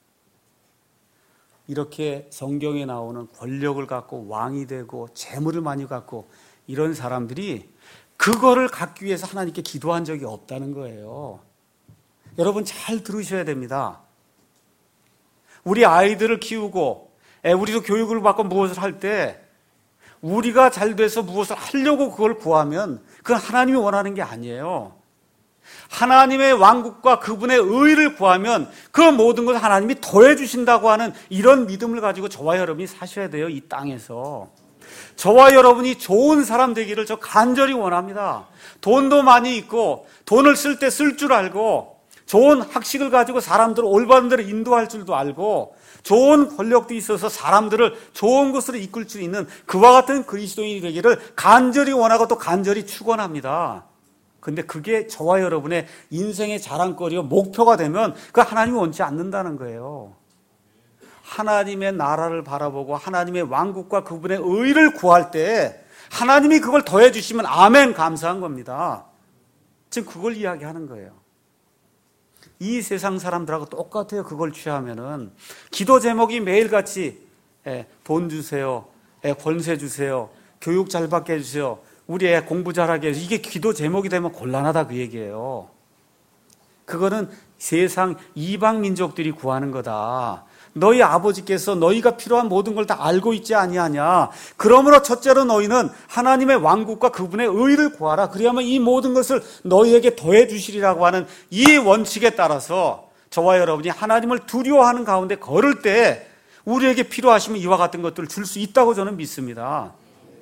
이렇게 성경에 나오는 권력을 갖고 왕이 되고 재물을 많이 갖고 이런 사람들이 그거를 갖기 위해서 하나님께 기도한 적이 없다는 거예요. 여러분 잘 들으셔야 됩니다. 우리 아이들을 키우고 우리도 교육을 받고 무엇을 할 때 우리가 잘 돼서 무엇을 하려고 그걸 구하면 그건 하나님이 원하는 게 아니에요. 하나님의 왕국과 그분의 의를 구하면 그 모든 것을 하나님이 더해 주신다고 하는 이런 믿음을 가지고 저와 여러분이 사셔야 돼요. 이 땅에서. 저와 여러분이 좋은 사람 되기를 저 간절히 원합니다. 돈도 많이 있고 돈을 쓸 때 쓸 줄 알고 좋은 학식을 가지고 사람들을 올바른 대로 인도할 줄도 알고 좋은 권력도 있어서 사람들을 좋은 곳으로 이끌 수 있는 그와 같은 그리스도인이 되기를 간절히 원하고 또 간절히 축원합니다. 근데 그게 저와 여러분의 인생의 자랑거리와 목표가 되면 그 하나님이 원치 않는다는 거예요. 하나님의 나라를 바라보고 하나님의 왕국과 그분의 의를 구할 때 하나님이 그걸 더해 주시면 아멘 감사한 겁니다. 지금 그걸 이야기하는 거예요. 이 세상 사람들하고 똑같아요. 그걸 취하면은 기도 제목이 매일같이 돈 주세요, 권세 주세요, 교육 잘 받게 해주세요, 우리 애 공부 잘하게 해서 이게 기도 제목이 되면 곤란하다 그 얘기예요. 그거는 세상 이방 민족들이 구하는 거다. 너희 아버지께서 너희가 필요한 모든 걸 다 알고 있지 아니하냐. 그러므로 첫째로 너희는 하나님의 왕국과 그분의 의를 구하라. 그리하면 이 모든 것을 너희에게 더해 주시리라고 하는 이 원칙에 따라서 저와 여러분이 하나님을 두려워하는 가운데 걸을 때 우리에게 필요하시면 이와 같은 것들을 줄 수 있다고 저는 믿습니다.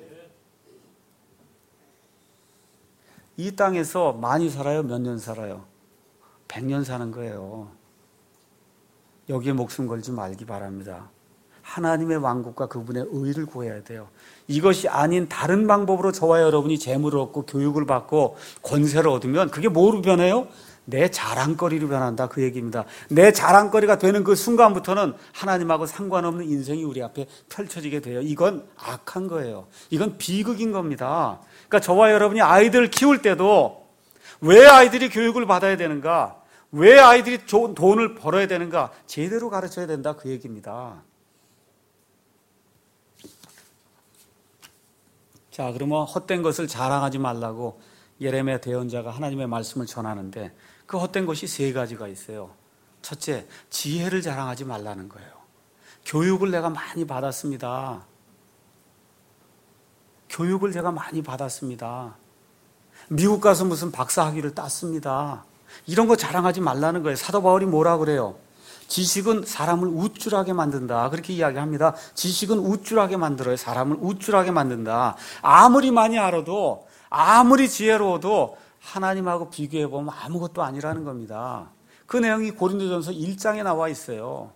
이 땅에서 많이 살아요? 몇 년 살아요? 백 년 사는 거예요. 여기에 목숨 걸지 말기 바랍니다. 하나님의 왕국과 그분의 의를 구해야 돼요. 이것이 아닌 다른 방법으로 저와 여러분이 재물을 얻고 교육을 받고 권세를 얻으면 그게 뭐로 변해요? 내 자랑거리로 변한다 그 얘기입니다. 내 자랑거리가 되는 그 순간부터는 하나님하고 상관없는 인생이 우리 앞에 펼쳐지게 돼요. 이건 악한 거예요. 이건 비극인 겁니다. 그러니까 저와 여러분이 아이들을 키울 때도 왜 아이들이 교육을 받아야 되는가? 왜 아이들이 좋은 돈을 벌어야 되는가? 제대로 가르쳐야 된다 그 얘기입니다. 자, 그러면 헛된 것을 자랑하지 말라고 예레미야 대언자가 하나님의 말씀을 전하는데 그 헛된 것이 세 가지가 있어요. 첫째, 지혜를 자랑하지 말라는 거예요. 교육을 내가 많이 받았습니다. 교육을 제가 많이 받았습니다. 미국 가서 무슨 박사학위를 땄습니다. 이런 거 자랑하지 말라는 거예요. 사도 바울이 뭐라 그래요? 지식은 사람을 우쭐하게 만든다. 그렇게 이야기합니다. 지식은 우쭐하게 만들어요. 사람을 우쭐하게 만든다. 아무리 많이 알아도, 아무리 지혜로워도 하나님하고 비교해보면 아무것도 아니라는 겁니다. 그 내용이 고린도전서 일 장에 나와 있어요.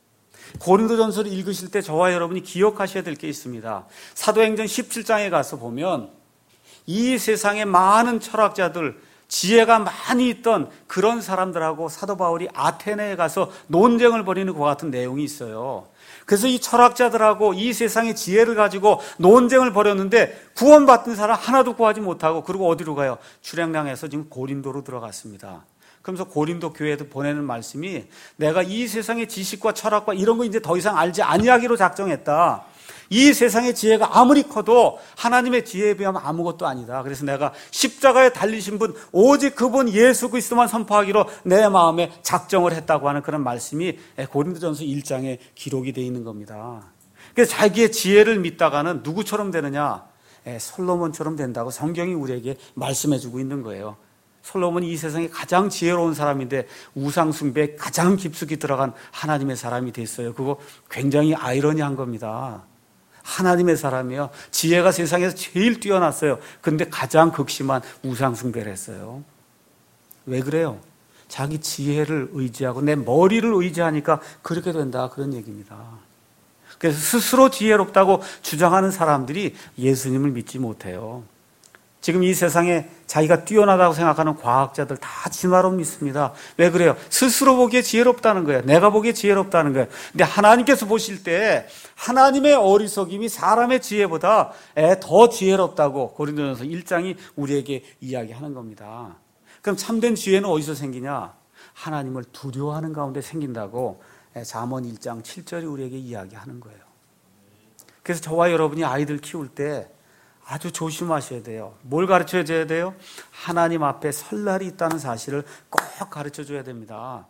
고린도전서를 읽으실 때 저와 여러분이 기억하셔야 될 게 있습니다. 사도행전 십칠 장에 가서 보면 이 세상의 많은 철학자들, 지혜가 많이 있던 그런 사람들하고 사도 바울이 아테네에 가서 논쟁을 벌이는 것 같은 내용이 있어요. 그래서 이 철학자들하고 이 세상의 지혜를 가지고 논쟁을 벌였는데 구원받은 사람 하나도 구하지 못하고 그리고 어디로 가요? 출애굽해서 지금 고린도로 들어갔습니다. 그러면서 고린도 교회에도 보내는 말씀이 내가 이 세상의 지식과 철학과 이런 거 이제 더 이상 알지 아니하기로 작정했다. 이 세상의 지혜가 아무리 커도 하나님의 지혜에 비하면 아무것도 아니다. 그래서 내가 십자가에 달리신 분 오직 그분 예수 그리스도만 선포하기로 내 마음에 작정을 했다고 하는 그런 말씀이 고린도전서 일 장에 기록이 되어 있는 겁니다. 그래서 자기의 지혜를 믿다가는 누구처럼 되느냐? 솔로몬처럼 된다고 성경이 우리에게 말씀해 주고 있는 거예요. 솔로몬이 이 세상에 가장 지혜로운 사람인데 우상 숭배에 가장 깊숙이 들어간 하나님의 사람이 됐어요. 그거 굉장히 아이러니한 겁니다. 하나님의 사람이요. 지혜가 세상에서 제일 뛰어났어요. 그런데 가장 극심한 우상 숭배를 했어요. 왜 그래요? 자기 지혜를 의지하고 내 머리를 의지하니까 그렇게 된다 그런 얘기입니다. 그래서 스스로 지혜롭다고 주장하는 사람들이 예수님을 믿지 못해요. 지금 이 세상에 자기가 뛰어나다고 생각하는 과학자들 다 진화론 믿습니다. 왜 그래요? 스스로 보기에 지혜롭다는 거예요. 내가 보기에 지혜롭다는 거예요. 근데 하나님께서 보실 때 하나님의 어리석임이 사람의 지혜보다 더 지혜롭다고 고린도전서 일 장이 우리에게 이야기하는 겁니다. 그럼 참된 지혜는 어디서 생기냐? 하나님을 두려워하는 가운데 생긴다고 잠언 일 장 칠 절이 우리에게 이야기하는 거예요. 그래서 저와 여러분이 아이들 키울 때 아주 조심하셔야 돼요. 뭘 가르쳐줘야 돼요? 하나님 앞에 설 날이 있다는 사실을 꼭 가르쳐줘야 됩니다.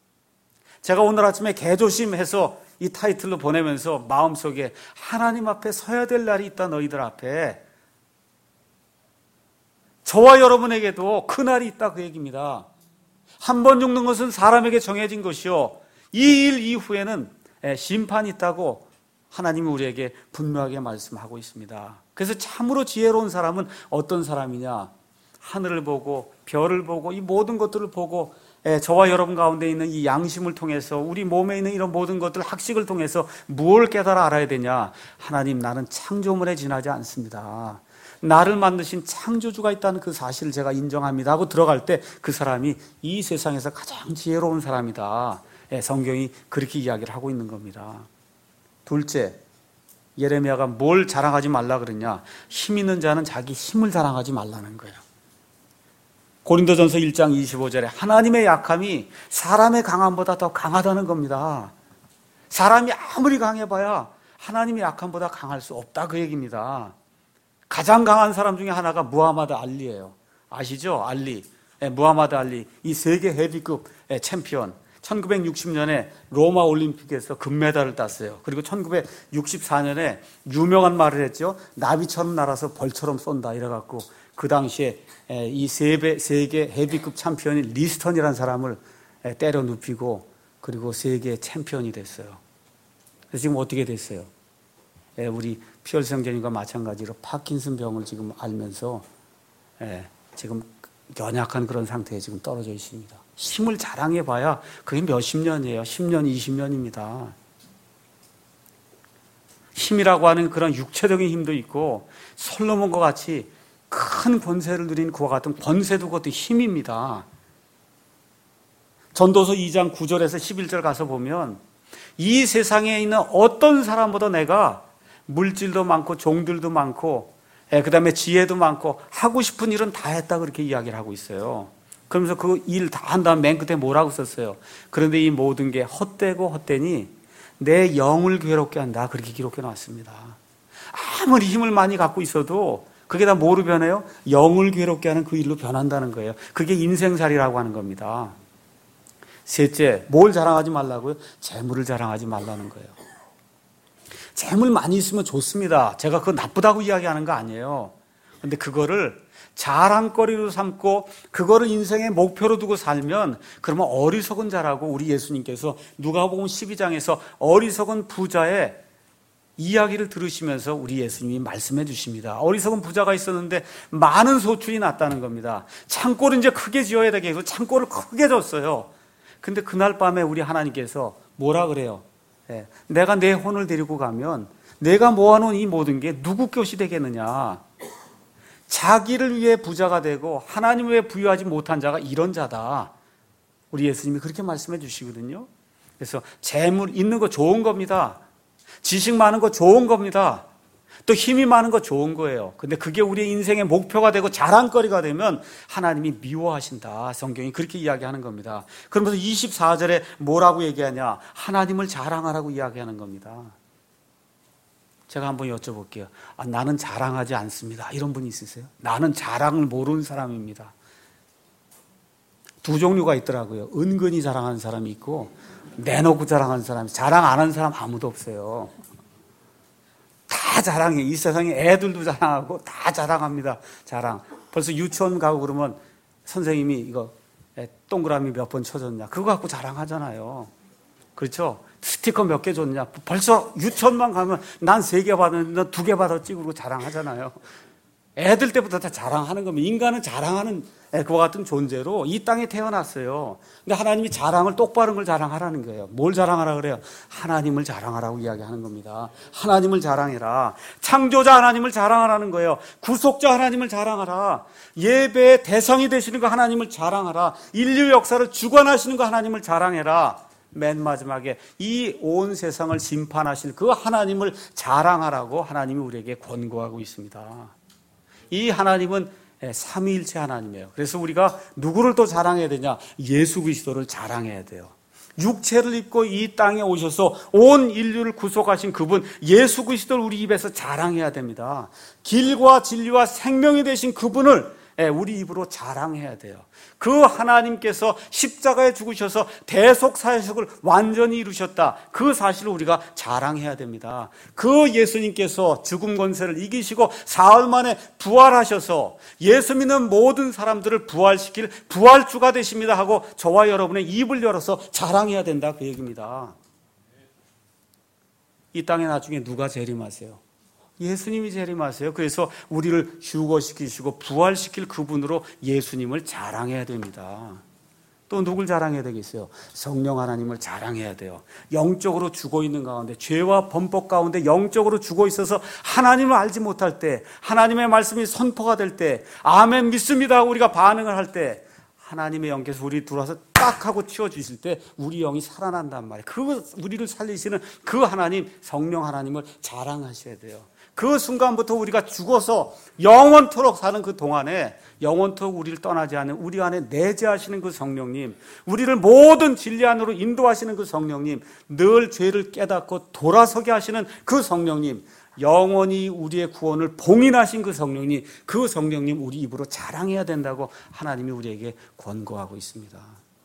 제가 오늘 아침에 개조심해서 이 타이틀로 보내면서 마음속에 하나님 앞에 서야 될 날이 있다 너희들 앞에. 저와 여러분에게도 그 날이 있다 그 얘기입니다. 한 번 죽는 것은 사람에게 정해진 것이요 이 일 이후에는 심판이 있다고 하나님이 우리에게 분명하게 말씀하고 있습니다. 그래서 참으로 지혜로운 사람은 어떤 사람이냐? 하늘을 보고 별을 보고 이 모든 것들을 보고 저와 여러분 가운데 있는 이 양심을 통해서 우리 몸에 있는 이런 모든 것들 학식을 통해서 무엇을 깨달아 알아야 되냐? 하나님 나는 창조물에 지나지 않습니다. 나를 만드신 창조주가 있다는 그 사실을 제가 인정합니다 하고 들어갈 때 그 사람이 이 세상에서 가장 지혜로운 사람이다. 성경이 그렇게 이야기를 하고 있는 겁니다. 둘째, 예레미야가 뭘 자랑하지 말라 그러냐? 힘 있는 자는 자기 힘을 자랑하지 말라는 거예요. 고린도전서 일 장 이십오 절에 하나님의 약함이 사람의 강함보다 더 강하다는 겁니다. 사람이 아무리 강해봐야 하나님의 약함보다 강할 수 없다 그 얘기입니다. 가장 강한 사람 중에 하나가 무하마드 알리예요. 아시죠? 알리. 무하마드 알리. 이 세계 헤비급 챔피언. 천구백육십 년에 로마 올림픽에서 금메달을 땄어요. 그리고 천구백육십사 년에 유명한 말을 했죠. 나비처럼 날아서 벌처럼 쏜다 이래갖고 그 당시에 이 세계, 세계 헤비급 챔피언인 리스턴이라는 사람을 때려 눕히고 그리고 세계 챔피언이 됐어요. 그래서 지금 어떻게 됐어요? 우리 피혈성전임과 마찬가지로 파킨슨 병을 지금 앓면서 지금 연약한 그런 상태에 지금 떨어져 있습니다. 힘을 자랑해봐야 그게 몇십 년이에요. 십 년, 이십 년입니다. 힘이라고 하는 그런 육체적인 힘도 있고 솔로몬과 같이 큰 권세를 누린 그와 같은 권세도 그것도 힘입니다. 전도서 이 장 구 절에서 십일 절 가서 보면 이 세상에 있는 어떤 사람보다 내가 물질도 많고 종들도 많고 그 다음에 지혜도 많고 하고 싶은 일은 다 했다 그렇게 이야기를 하고 있어요. 그러면서 그 일 다 한 다음 맨 끝에 뭐라고 썼어요? 그런데 이 모든 게 헛되고 헛되니 내 영을 괴롭게 한다 그렇게 기록해 놨습니다. 아무리 힘을 많이 갖고 있어도 그게 다 뭐로 변해요? 영을 괴롭게 하는 그 일로 변한다는 거예요. 그게 인생살이라고 하는 겁니다. 셋째, 뭘 자랑하지 말라고요? 재물을 자랑하지 말라는 거예요. 재물 많이 있으면 좋습니다. 제가 그거 나쁘다고 이야기하는 거 아니에요. 그런데 그거를 자랑거리로 삼고 그거를 인생의 목표로 두고 살면 그러면 어리석은 자라고 우리 예수님께서 누가복음 십이 장에서 어리석은 부자의 이야기를 들으시면서 우리 예수님이 말씀해 주십니다. 어리석은 부자가 있었는데 많은 소출이 났다는 겁니다. 창고를 이제 크게 지어야 되게 해서 창고를 크게 졌어요. 근데 그날 밤에 우리 하나님께서 뭐라 그래요? 네, 내가 내 혼을 데리고 가면 내가 모아놓은 이 모든 게 누구 것이 되겠느냐? 자기를 위해 부자가 되고 하나님을 위해 부유하지 못한 자가 이런 자다. 우리 예수님이 그렇게 말씀해 주시거든요. 그래서 재물 있는 거 좋은 겁니다. 지식 많은 거 좋은 겁니다. 또 힘이 많은 거 좋은 거예요. 근데 그게 우리의 인생의 목표가 되고 자랑거리가 되면 하나님이 미워하신다. 성경이 그렇게 이야기하는 겁니다. 그러면서 이십사 절에 뭐라고 얘기하냐? 하나님을 자랑하라고 이야기하는 겁니다. 제가 한번 여쭤볼게요. 아, 나는 자랑하지 않습니다. 이런 분 있으세요? 나는 자랑을 모르는 사람입니다. 두 종류가 있더라고요. 은근히 자랑하는 사람이 있고 내놓고 자랑하는 사람이. 자랑 안 하는 사람 아무도 없어요. 다 자랑해. 이 세상에 애들도 자랑하고 다 자랑합니다. 자랑. 벌써 유치원 가고 그러면 선생님이 이거 동그라미 몇 번 쳐줬냐 그거 갖고 자랑하잖아요. 그렇죠? 스티커 몇 개 줬냐. 벌써 유치원만 가면 난 세 개 받았는데 넌 두 개 받았지 그러고 자랑하잖아요. 애들 때부터 다 자랑하는 겁니다. 인간은 자랑하는 그와 같은 존재로 이 땅에 태어났어요. 근데 하나님이 자랑을 똑바른 걸 자랑하라는 거예요. 뭘 자랑하라 그래요? 하나님을 자랑하라고 이야기하는 겁니다. 하나님을 자랑해라. 창조자 하나님을 자랑하라는 거예요. 구속자 하나님을 자랑하라. 예배의 대상이 되시는 거 하나님을 자랑하라. 인류 역사를 주관하시는 거 하나님을 자랑해라. 맨 마지막에 이 온 세상을 심판하실 그 하나님을 자랑하라고 하나님이 우리에게 권고하고 있습니다. 이 하나님은 삼위일체 하나님이에요. 그래서 우리가 누구를 또 자랑해야 되냐? 예수 그리스도를 자랑해야 돼요. 육체를 입고 이 땅에 오셔서 온 인류를 구속하신 그분 예수 그리스도를 우리 입에서 자랑해야 됩니다. 길과 진리와 생명이 되신 그분을 우리 입으로 자랑해야 돼요. 그 하나님께서 십자가에 죽으셔서 대속사역을 완전히 이루셨다. 그 사실을 우리가 자랑해야 됩니다. 그 예수님께서 죽음 권세를 이기시고 사흘 만에 부활하셔서 예수 믿는 모든 사람들을 부활시킬 부활주가 되십니다 하고 저와 여러분의 입을 열어서 자랑해야 된다 그 얘기입니다. 이 땅에 나중에 누가 재림하세요? 예수님이 재림하세요. 그래서 우리를 휴거시키시고 부활시킬 그분으로 예수님을 자랑해야 됩니다. 또 누굴 자랑해야 되겠어요? 성령 하나님을 자랑해야 돼요. 영적으로 죽어 있는 가운데 죄와 범법 가운데 영적으로 죽어 있어서 하나님을 알지 못할 때 하나님의 말씀이 선포가 될 때 아멘 믿습니다 하고 우리가 반응을 할 때 하나님의 영께서 우리 들어와서 딱 하고 튀어주실 때 우리 영이 살아난단 말이에요. 그 우리를 살리시는 그 하나님 성령 하나님을 자랑하셔야 돼요. 그 순간부터 우리가 죽어서 영원토록 사는 그 동안에 영원토록 우리를 떠나지 않는 우리 안에 내재하시는 그 성령님, 우리를 모든 진리 안으로 인도하시는 그 성령님, 늘 죄를 깨닫고 돌아서게 하시는 그 성령님, 영원히 우리의 구원을 봉인하신 그 성령님, 그 성령님 우리 입으로 자랑해야 된다고 하나님이 우리에게 권고하고 있습니다.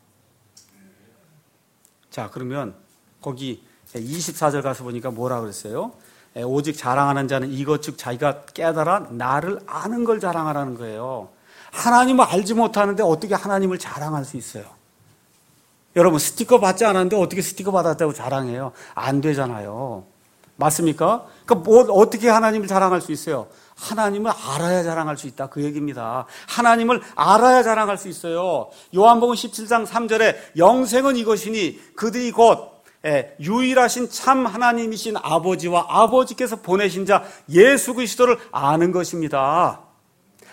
자, 그러면 거기 이십사 절 가서 보니까 뭐라 그랬어요? 오직 자랑하는 자는 이것 즉 자기가 깨달아 나를 아는 걸 자랑하라는 거예요. 하나님을 알지 못하는데 어떻게 하나님을 자랑할 수 있어요? 여러분 스티커 받지 않았는데 어떻게 스티커 받았다고 자랑해요? 안 되잖아요. 맞습니까? 그러니까 뭐 어떻게 하나님을 자랑할 수 있어요? 하나님을 알아야 자랑할 수 있다 그 얘기입니다. 하나님을 알아야 자랑할 수 있어요. 요한복음 십칠 장 삼 절에 영생은 이것이니 그들이 곧 예, 유일하신 참 하나님이신 아버지와 아버지께서 보내신 자 예수 그리스도를 아는 것입니다.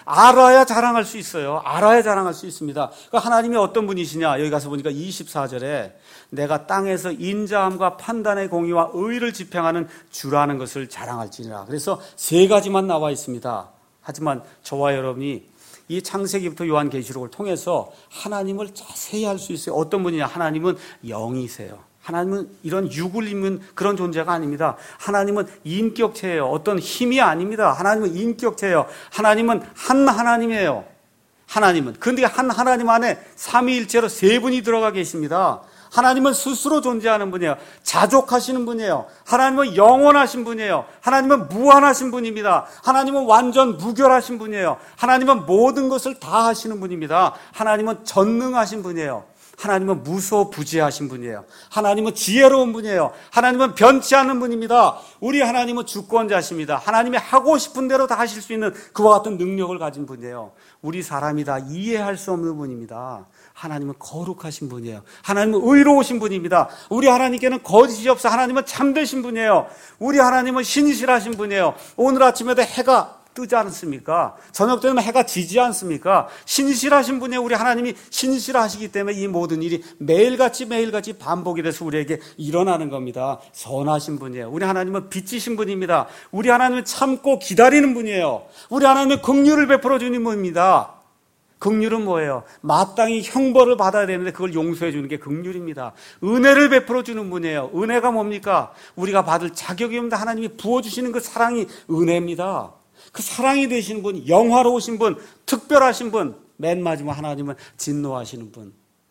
알아야 자랑할 수 있어요. 알아야 자랑할 수 있습니다. 그러니까 하나님이 어떤 분이시냐? 여기 가서 보니까 이십사 절에 내가 땅에서 인자함과 판단의 공의와 의를 집행하는 주라는 것을 자랑할지니라. 그래서 세 가지만 나와 있습니다. 하지만 저와 여러분이 이 창세기부터 요한계시록을 통해서 하나님을 자세히 알 수 있어요. 어떤 분이냐? 하나님은 영이세요. 하나님은 이런 육을 입는 그런 존재가 아닙니다. 하나님은 인격체예요. 어떤 힘이 아닙니다. 하나님은 인격체예요. 하나님은 한 하나님이에요. 하나님은. 그런데 한 하나님 안에 삼위일체로 세 분이 들어가 계십니다. 하나님은 스스로 존재하는 분이에요. 자족하시는 분이에요. 하나님은 영원하신 분이에요. 하나님은 무한하신 분입니다. 하나님은 완전 무결하신 분이에요. 하나님은 모든 것을 다 하시는 분입니다. 하나님은 전능하신 분이에요. 하나님은 무소부재하신 분이에요. 하나님은 지혜로운 분이에요. 하나님은 변치 않는 분입니다. 우리 하나님은 주권자십니다. 하나님이 하고 싶은 대로 다 하실 수 있는 그와 같은 능력을 가진 분이에요. 우리 사람이 다 이해할 수 없는 분입니다. 하나님은 거룩하신 분이에요. 하나님은 의로우신 분입니다. 우리 하나님께는 거짓이 없어. 하나님은 참되신 분이에요. 우리 하나님은 신실하신 분이에요. 오늘 아침에도 해가 뜨지 않습니까? 저녁 되면 해가 지지 않습니까? 신실하신 분이에요. 우리 하나님이 신실하시기 때문에 이 모든 일이 매일같이 매일같이 반복이 돼서 우리에게 일어나는 겁니다. 선하신 분이에요. 우리 하나님은 빚지신 분입니다. 우리 하나님은 참고 기다리는 분이에요. 우리 하나님은 긍휼을 베풀어 주는 분입니다. 긍휼은 뭐예요? 마땅히 형벌을 받아야 되는데 그걸 용서해 주는 게 긍휼입니다. 은혜를 베풀어 주는 분이에요. 은혜가 뭡니까? 우리가 받을 자격이 없는데 하나님이 부어주시는 그 사랑이 은혜입니다. 그 사랑이 되시는 분, 영화로우신 분, 특별하신 분, 맨 마지막 하나님은 진노하시는 분.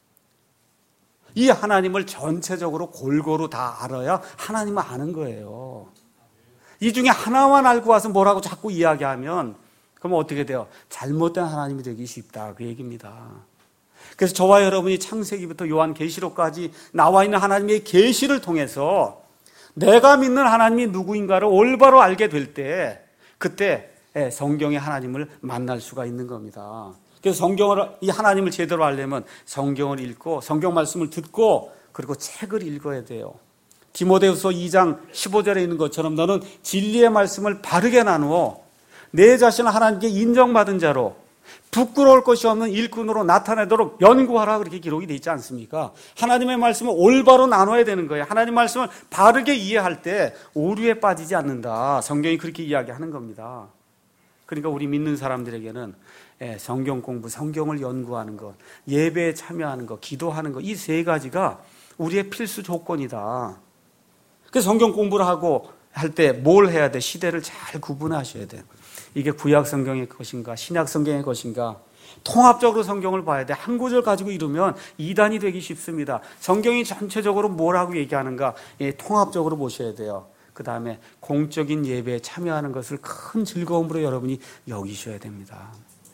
이 하나님을 전체적으로 골고루 다 알아야 하나님을 아는 거예요. 이 중에 하나만 알고 와서 뭐라고 자꾸 이야기하면 그러면 어떻게 돼요? 잘못된 하나님이 되기 쉽다 그 얘기입니다. 그래서 저와 여러분이 창세기부터 요한계시록까지 나와 있는 하나님의 계시를 통해서 내가 믿는 하나님이 누구인가를 올바로 알게 될 때 그때 성경의 하나님을 만날 수가 있는 겁니다. 그래서 성경을, 이 하나님을 제대로 알려면 성경을 읽고 성경 말씀을 듣고 그리고 책을 읽어야 돼요. 디모데후서 이 장 십오 절에 있는 것처럼 너는 진리의 말씀을 바르게 나누어 내 자신을 하나님께 인정받은 자로 부끄러울 것이 없는 일꾼으로 나타내도록 연구하라 그렇게 기록이 되어 있지 않습니까? 하나님의 말씀을 올바로 나눠야 되는 거예요. 하나님의 말씀을 바르게 이해할 때 오류에 빠지지 않는다. 성경이 그렇게 이야기하는 겁니다. 그러니까 우리 믿는 사람들에게는 성경 공부, 성경을 연구하는 것, 예배에 참여하는 것, 기도하는 것, 이 세 가지가 우리의 필수 조건이다. 그래서 성경 공부를 하고 할 때 뭘 해야 돼? 시대를 잘 구분하셔야 돼요. 이게 구약 성경의 것인가, 신약 성경의 것인가, 통합적으로 성경을 봐야 돼. 한 구절 가지고 이루면 이단이 되기 쉽습니다. 성경이 전체적으로 뭐라고 얘기하는가, 예, 통합적으로 보셔야 돼요. 그 다음에 공적인 예배에 참여하는 것을 큰 즐거움으로 여러분이 여기셔야 됩니다.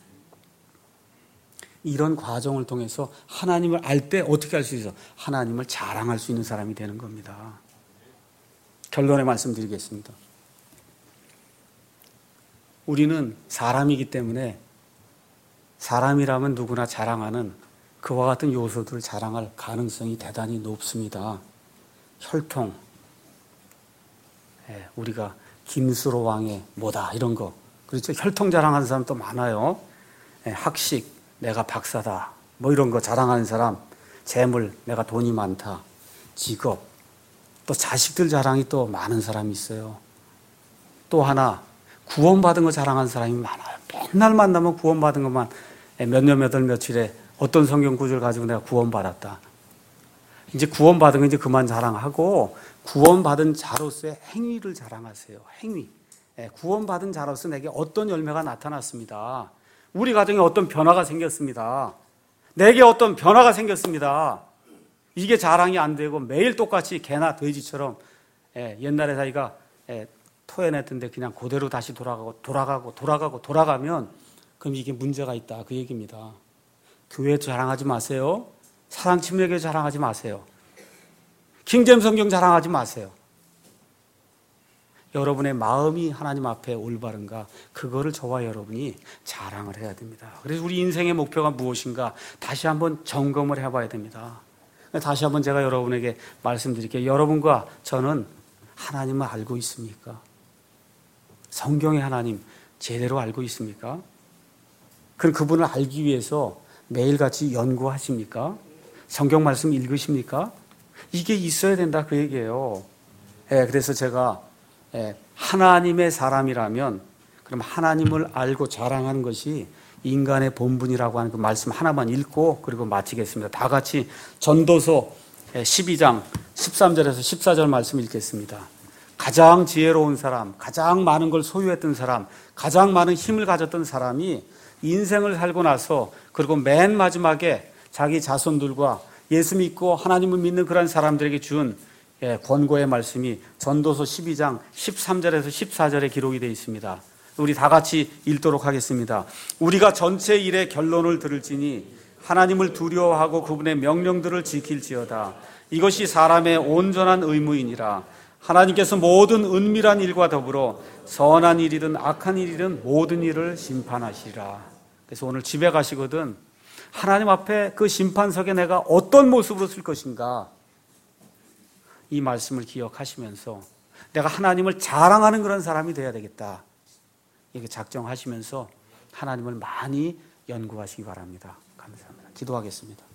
이런 과정을 통해서 하나님을 알 때 어떻게 할 수 있어? 하나님을 자랑할 수 있는 사람이 되는 겁니다. 결론에 말씀드리겠습니다. 우리는 사람이기 때문에 사람이라면 누구나 자랑하는 그와 같은 요소들을 자랑할 가능성이 대단히 높습니다. 혈통, 예, 우리가 김수로 왕의 뭐다 이런 거, 그렇죠? 혈통 자랑하는 사람도 많아요. 예, 학식, 내가 박사다 뭐 이런 거 자랑하는 사람, 재물, 내가 돈이 많다, 직업, 또 자식들 자랑이 또 많은 사람이 있어요. 또 하나 구원받은 거 자랑하는 사람이 많아요. 맨날 만나면 구원받은 것만 몇 년 몇 월 며칠에 어떤 성경 구절 가지고 내가 구원받았다. 이제 구원받은 거 이제 그만 자랑하고 구원받은 자로서의 행위를 자랑하세요. 행위. 구원받은 자로서 내게 어떤 열매가 나타났습니다. 우리 가정에 어떤 변화가 생겼습니다. 내게 어떤 변화가 생겼습니다. 이게 자랑이 안 되고 매일 똑같이 개나 돼지처럼 옛날에 자기가 토해냈던데 그냥 그대로 다시 돌아가고 돌아가고 돌아가고 돌아가면 그럼 이게 문제가 있다 그 얘기입니다. 교회 자랑하지 마세요. 사랑 침례교회 자랑하지 마세요. 킹제임스 성경 자랑하지 마세요. 여러분의 마음이 하나님 앞에 올바른가 그거를 저와 여러분이 자랑을 해야 됩니다. 그래서 우리 인생의 목표가 무엇인가 다시 한번 점검을 해봐야 됩니다. 다시 한번 제가 여러분에게 말씀드릴게요. 여러분과 저는 하나님을 알고 있습니까? 성경의 하나님 제대로 알고 있습니까? 그럼 그분을 알기 위해서 매일같이 연구하십니까? 성경 말씀 읽으십니까? 이게 있어야 된다 그 얘기예요. 예, 그래서 제가 예, 하나님의 사람이라면 그럼 하나님을 알고 자랑하는 것이 인간의 본분이라고 하는 그 말씀 하나만 읽고 그리고 마치겠습니다. 다 같이 전도서 십이 장 십삼 절에서 십사 절 말씀 읽겠습니다. 가장 지혜로운 사람, 가장 많은 걸 소유했던 사람, 가장 많은 힘을 가졌던 사람이 인생을 살고 나서 그리고 맨 마지막에 자기 자손들과 예수 믿고 하나님을 믿는 그런 사람들에게 준 권고의 말씀이 전도서 십이 장 십삼 절에서 십사 절에 기록이 되어 있습니다. 우리 다 같이 읽도록 하겠습니다. 우리가 전체 일의 결론을 들을지니 하나님을 두려워하고 그분의 명령들을 지킬지어다. 이것이 사람의 온전한 의무이니라. 하나님께서 모든 은밀한 일과 더불어 선한 일이든 악한 일이든 모든 일을 심판하시리라. 그래서 오늘 집에 가시거든 하나님 앞에 그 심판석에 내가 어떤 모습으로 쓸 것인가 이 말씀을 기억하시면서 내가 하나님을 자랑하는 그런 사람이 되어야 되겠다. 이렇게 작정하시면서 하나님을 많이 연구하시기 바랍니다. 감사합니다. 기도하겠습니다.